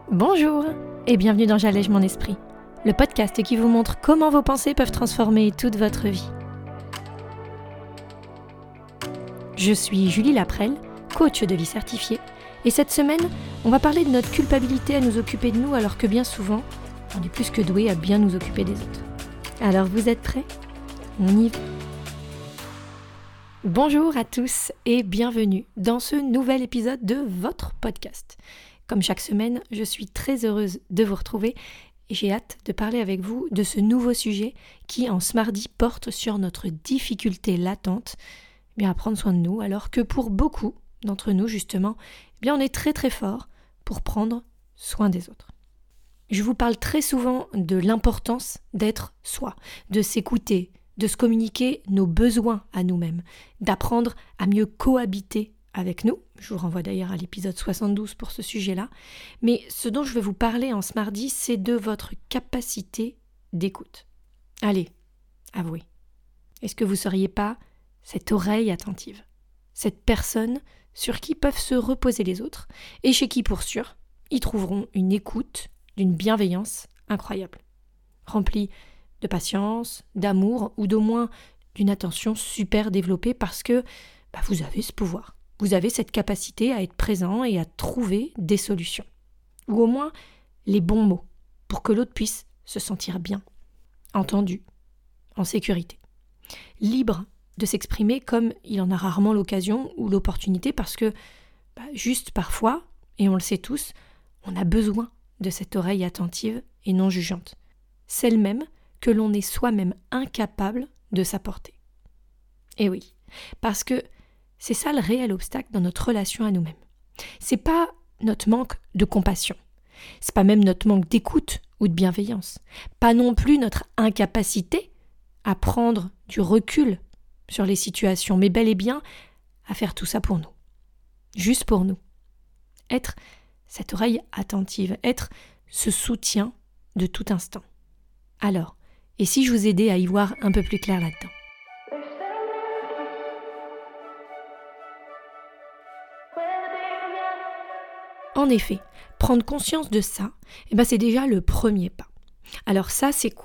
Bonjour et bienvenue dans J'allège mon esprit, le podcast qui vous montre comment vos pensées peuvent transformer toute votre vie. Je suis Julie Laprelle, coach de vie certifiée, et cette semaine, on va parler de notre culpabilité à nous occuper de nous alors que bien souvent, on est plus que doué à bien nous occuper des autres. Alors vous êtes prêts ? On y va. Bonjour à tous et bienvenue dans ce nouvel épisode de votre podcast. Comme chaque semaine, je suis très heureuse de vous retrouver et j'ai hâte de parler avec vous de ce nouveau sujet qui, en ce mardi, porte sur notre difficulté latente à prendre soin de nous, alors que pour beaucoup d'entre nous, justement, on est très très fort pour prendre soin des autres. Je vous parle très souvent de l'importance d'être soi, de s'écouter, de se communiquer nos besoins à nous-mêmes, d'apprendre à mieux cohabiter avec nous. Je vous renvoie d'ailleurs à l'épisode 72 pour ce sujet-là. Mais ce dont je vais vous parler en ce mardi, c'est de votre capacité d'écoute. Allez, avouez. Est-ce que vous ne seriez pas cette oreille attentive, cette personne sur qui peuvent se reposer les autres et chez qui, pour sûr, ils trouveront une écoute d'une bienveillance incroyable, remplie de patience, d'amour ou d'au moins d'une attention super développée parce que vous avez ce pouvoir. Vous avez cette capacité à être présent et à trouver des solutions. Ou au moins les bons mots pour que l'autre puisse se sentir bien, entendu, en sécurité, libre de s'exprimer comme il en a rarement l'occasion ou l'opportunité parce que juste parfois, et on le sait tous, on a besoin de cette oreille attentive et non jugeante. Celle même que l'on est soi-même incapable de s'apporter. Et oui, parce que c'est ça le réel obstacle dans notre relation à nous-mêmes. C'est pas notre manque de compassion, c'est pas même notre manque d'écoute ou de bienveillance, pas non plus notre incapacité à prendre du recul sur les situations, mais bel et bien à faire tout ça pour nous, juste pour nous. Être cette oreille attentive, être ce soutien de tout instant. Alors, et si je vous aidais à y voir un peu plus clair là-dedans ? En effet, prendre conscience de ça, c'est déjà le premier pas. Alors ça, c'est quoi ?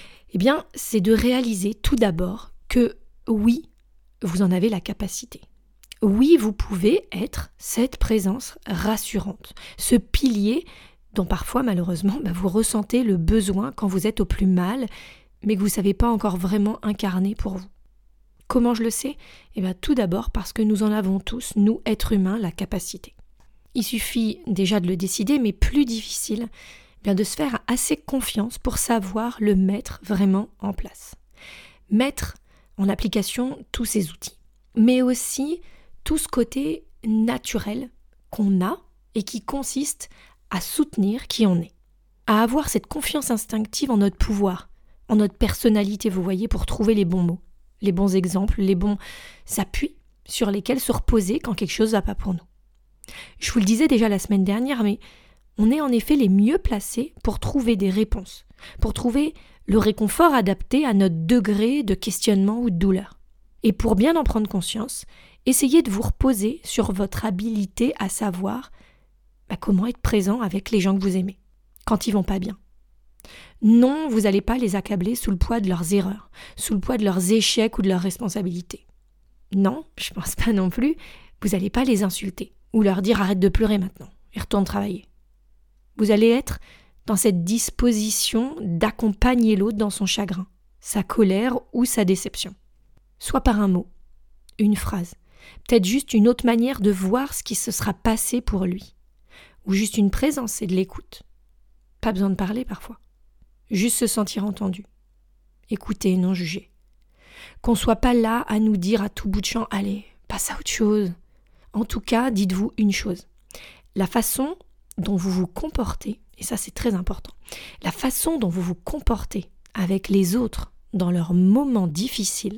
C'est de réaliser tout d'abord que oui, vous en avez la capacité. Oui, vous pouvez être cette présence rassurante, ce pilier dont parfois, malheureusement, vous ressentez le besoin quand vous êtes au plus mal, mais que vous ne savez pas encore vraiment incarner pour vous. Comment je le sais ? Tout d'abord parce que nous en avons tous, nous, êtres humains, la capacité. Il suffit déjà de le décider, mais plus difficile, de se faire assez confiance pour savoir le mettre vraiment en place. Mettre en application tous ces outils, mais aussi tout ce côté naturel qu'on a et qui consiste à soutenir qui on est, à avoir cette confiance instinctive en notre pouvoir, en notre personnalité, vous voyez, pour trouver les bons mots, les bons exemples, les bons appuis sur lesquels se reposer quand quelque chose ne va pas pour nous. Je vous le disais déjà la semaine dernière, mais on est en effet les mieux placés pour trouver des réponses, pour trouver le réconfort adapté à notre degré de questionnement ou de douleur. Et pour bien en prendre conscience, essayez de vous reposer sur votre habilité à savoir comment être présent avec les gens que vous aimez, quand ils vont pas bien. Non, vous n'allez pas les accabler sous le poids de leurs erreurs, sous le poids de leurs échecs ou de leurs responsabilités. Non, je pense pas non plus, vous n'allez pas les insulter. Ou leur dire « arrête de pleurer maintenant et retourne travailler ». Vous allez être dans cette disposition d'accompagner l'autre dans son chagrin, sa colère ou sa déception. Soit par un mot, une phrase, peut-être juste une autre manière de voir ce qui se sera passé pour lui. Ou juste une présence et de l'écoute. Pas besoin de parler parfois. Juste se sentir entendu. Écouter, non juger. Qu'on soit pas là à nous dire à tout bout de champ « allez, passe à autre chose ». En tout cas, dites-vous une chose, la façon dont vous vous comportez, et ça c'est très important, la façon dont vous vous comportez avec les autres dans leurs moments difficiles,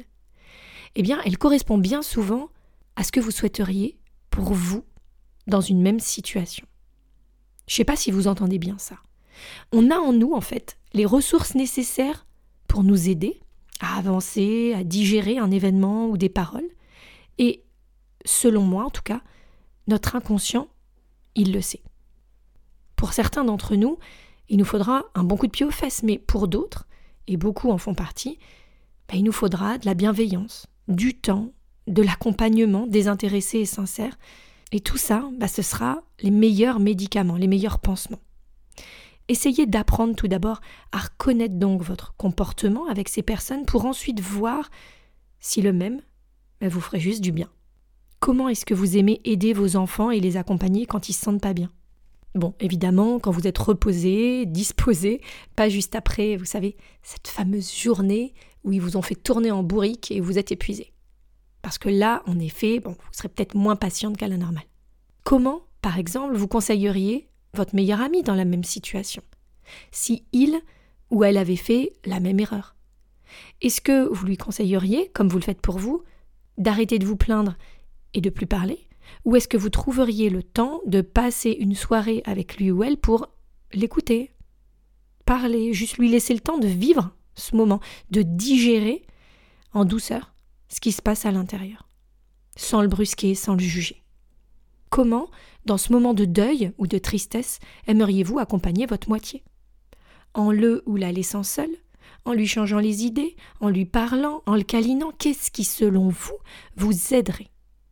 elle correspond bien souvent à ce que vous souhaiteriez pour vous dans une même situation. Je ne sais pas si vous entendez bien ça. On a en nous, en fait, les ressources nécessaires pour nous aider à avancer, à digérer un événement ou des paroles, et selon moi, en tout cas, notre inconscient, il le sait. Pour certains d'entre nous, il nous faudra un bon coup de pied aux fesses, mais pour d'autres, et beaucoup en font partie, il nous faudra de la bienveillance, du temps, de l'accompagnement désintéressé et sincère. Et tout ça, ce sera les meilleurs médicaments, les meilleurs pansements. Essayez d'apprendre tout d'abord à reconnaître donc votre comportement avec ces personnes pour ensuite voir si le même vous ferait juste du bien. Comment est-ce que vous aimez aider vos enfants et les accompagner quand ils se sentent pas bien ? Bon, évidemment, quand vous êtes reposé, disposé, pas juste après, vous savez, cette fameuse journée où ils vous ont fait tourner en bourrique et vous êtes épuisé. Parce que là, en effet, vous serez peut-être moins patiente qu'à la normale. Comment, par exemple, vous conseilleriez votre meilleur ami dans la même situation, si il ou elle avait fait la même erreur? Est-ce que vous lui conseilleriez, comme vous le faites pour vous, d'arrêter de vous plaindre et de plus parler? Ou est-ce que vous trouveriez le temps de passer une soirée avec lui ou elle pour l'écouter, parler, juste lui laisser le temps de vivre ce moment, de digérer en douceur ce qui se passe à l'intérieur, sans le brusquer, sans le juger? Comment, dans ce moment de deuil ou de tristesse, aimeriez-vous accompagner votre moitié? En le ou la laissant seul? En lui changeant les idées? En lui parlant? En le câlinant? Qu'est-ce qui, selon vous, vous aiderait?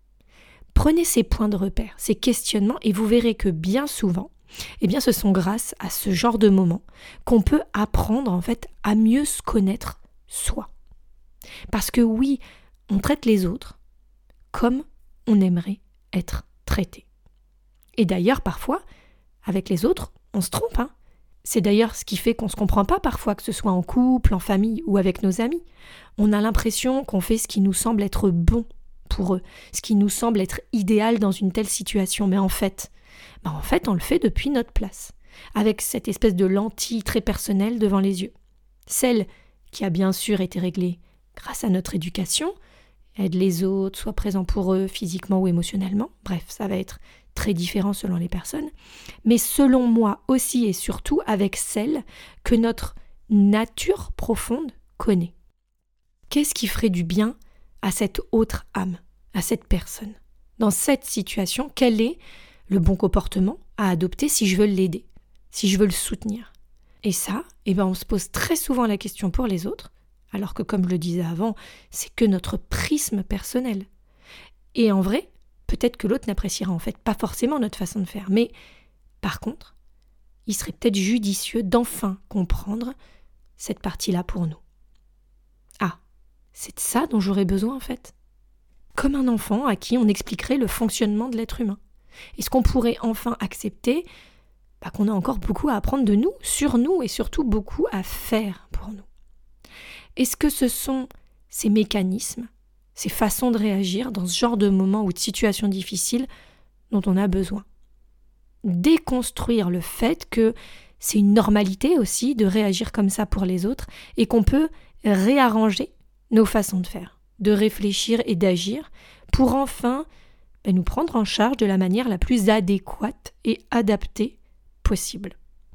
Prenez ces points de repère, ces questionnements, et vous verrez que bien souvent, ce sont grâce à ce genre de moments qu'on peut apprendre en fait à mieux se connaître soi. Parce que oui, on traite les autres comme on aimerait être traité. Et d'ailleurs, parfois, avec les autres, on se trompe. C'est d'ailleurs ce qui fait qu'on ne se comprend pas parfois, que ce soit en couple, en famille ou avec nos amis. On a l'impression qu'on fait ce qui nous semble être bon pour eux, ce qui nous semble être idéal dans une telle situation. Mais en fait, on le fait depuis notre place, avec cette espèce de lentille très personnelle devant les yeux. Celle qui a bien sûr été réglée grâce à notre éducation, aide les autres, soit présent pour eux physiquement ou émotionnellement. Bref, ça va être très différent selon les personnes. Mais selon moi aussi et surtout avec celle que notre nature profonde connaît. Qu'est-ce qui ferait du bien à cette autre âme, à cette personne? Dans cette situation, quel est le bon comportement à adopter si je veux l'aider, si je veux le soutenir? Et ça, on se pose très souvent la question pour les autres, alors que, comme je le disais avant, c'est que notre prisme personnel. Et en vrai, peut-être que l'autre n'appréciera en fait pas forcément notre façon de faire, mais par contre, il serait peut-être judicieux d'enfin comprendre cette partie-là pour nous. Ah, c'est de ça dont j'aurais besoin en fait. Comme un enfant à qui on expliquerait le fonctionnement de l'être humain. Est-ce qu'on pourrait enfin accepter qu'on a encore beaucoup à apprendre de nous, sur nous, et surtout beaucoup à faire pour nous? Est-ce que ce sont ces mécanismes, ces façons de réagir dans ce genre de moments ou de situations difficiles dont on a besoin? Déconstruire le fait que c'est une normalité aussi de réagir comme ça pour les autres et qu'on peut réarranger nos façons de faire, de réfléchir et d'agir pour enfin nous prendre en charge de la manière la plus adéquate et adaptée possible.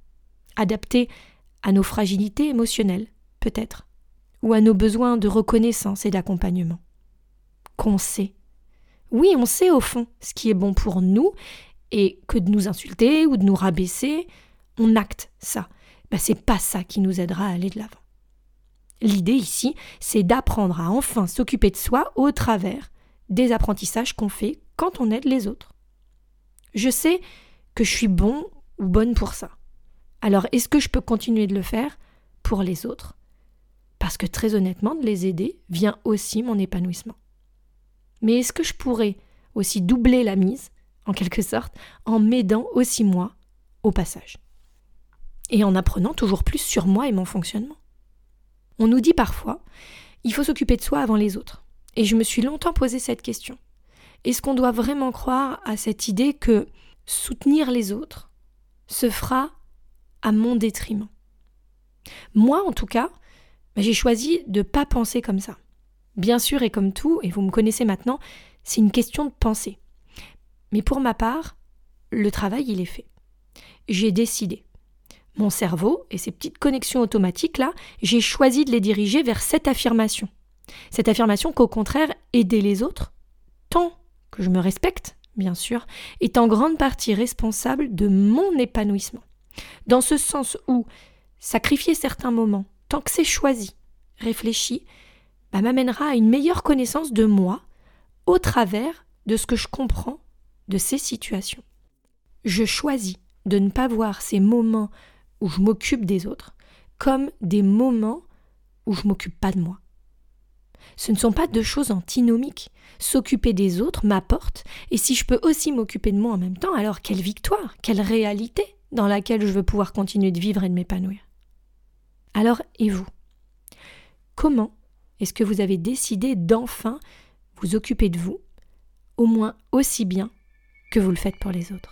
Adaptée à nos fragilités émotionnelles, peut-être, ou à nos besoins de reconnaissance et d'accompagnement. Qu'on sait. Oui, on sait au fond ce qui est bon pour nous, et que de nous insulter ou de nous rabaisser, on acte ça. C'est pas ça qui nous aidera à aller de l'avant. L'idée ici, c'est d'apprendre à enfin s'occuper de soi au travers des apprentissages qu'on fait quand on aide les autres. Je sais que je suis bon ou bonne pour ça. Alors, est-ce que je peux continuer de le faire pour les autres? Parce que très honnêtement, de les aider vient aussi mon épanouissement. Mais est-ce que je pourrais aussi doubler la mise, en quelque sorte, en m'aidant aussi moi au passage? Et en apprenant toujours plus sur moi et mon fonctionnement. On nous dit parfois, il faut s'occuper de soi avant les autres. Et je me suis longtemps posé cette question. Est-ce qu'on doit vraiment croire à cette idée que soutenir les autres se fera à mon détriment? Moi, en tout cas, j'ai choisi de ne pas penser comme ça. Bien sûr, et comme tout, et vous me connaissez maintenant, c'est une question de pensée. Mais pour ma part, le travail, il est fait. J'ai décidé. Mon cerveau et ces petites connexions automatiques-là, j'ai choisi de les diriger vers cette affirmation. Cette affirmation qu'au contraire, aider les autres, tant que je me respecte, bien sûr, est en grande partie responsable de mon épanouissement. Dans ce sens où sacrifier certains moments, tant que c'est choisi, réfléchi, m'amènera à une meilleure connaissance de moi au travers de ce que je comprends de ces situations. Je choisis de ne pas voir ces moments où je m'occupe des autres comme des moments où je ne m'occupe pas de moi. Ce ne sont pas deux choses antinomiques. S'occuper des autres m'apporte, et si je peux aussi m'occuper de moi en même temps, alors quelle victoire, quelle réalité dans laquelle je veux pouvoir continuer de vivre et de m'épanouir. Alors, et vous ? Comment est-ce que vous avez décidé d'enfin vous occuper de vous, au moins aussi bien que vous le faites pour les autres ?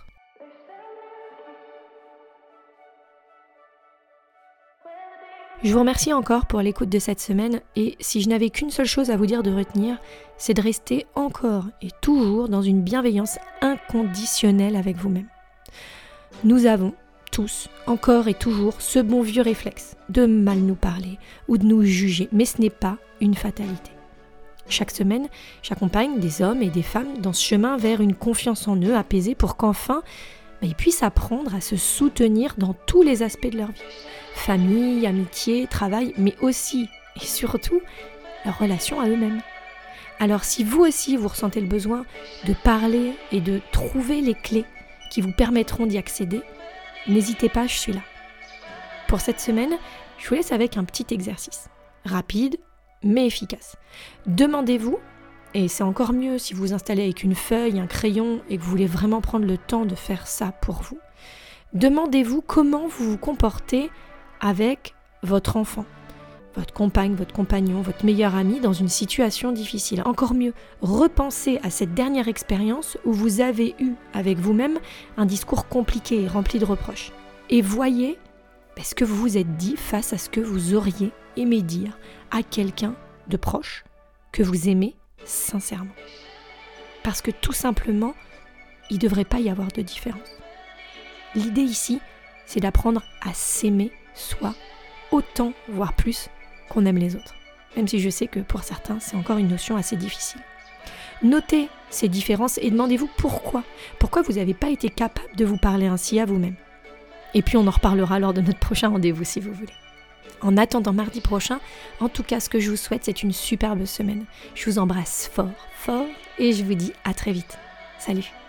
Je vous remercie encore pour l'écoute de cette semaine et si je n'avais qu'une seule chose à vous dire de retenir, c'est de rester encore et toujours dans une bienveillance inconditionnelle avec vous-même. Nous avons tous, encore et toujours, ce bon vieux réflexe de mal nous parler ou de nous juger, mais ce n'est pas une fatalité. Chaque semaine, j'accompagne des hommes et des femmes dans ce chemin vers une confiance en eux apaisée pour qu'enfin, ils puissent apprendre à se soutenir dans tous les aspects de leur vie. Famille, amitié, travail, mais aussi et surtout leur relation à eux-mêmes. Alors si vous aussi vous ressentez le besoin de parler et de trouver les clés qui vous permettront d'y accéder, n'hésitez pas, je suis là. Pour cette semaine, je vous laisse avec un petit exercice, rapide mais efficace. Demandez-vous, et c'est encore mieux si vous vous installez avec une feuille, un crayon et que vous voulez vraiment prendre le temps de faire ça pour vous, demandez-vous comment vous vous comportez avec votre enfant, votre compagne, votre compagnon, votre meilleur ami dans une situation difficile. Encore mieux, repensez à cette dernière expérience où vous avez eu avec vous-même un discours compliqué et rempli de reproches. Et voyez ce que vous vous êtes dit face à ce que vous auriez aimé dire à quelqu'un de proche que vous aimez sincèrement. Parce que tout simplement, il ne devrait pas y avoir de différence. L'idée ici, c'est d'apprendre à s'aimer soi autant, voire plus, qu'on aime les autres. Même si je sais que pour certains, c'est encore une notion assez difficile. Notez ces différences et demandez-vous pourquoi. Pourquoi vous n'avez pas été capable de vous parler ainsi à vous-même. Et puis on en reparlera lors de notre prochain rendez-vous si vous voulez. En attendant mardi prochain, en tout cas ce que je vous souhaite, c'est une superbe semaine. Je vous embrasse fort, fort et je vous dis à très vite. Salut!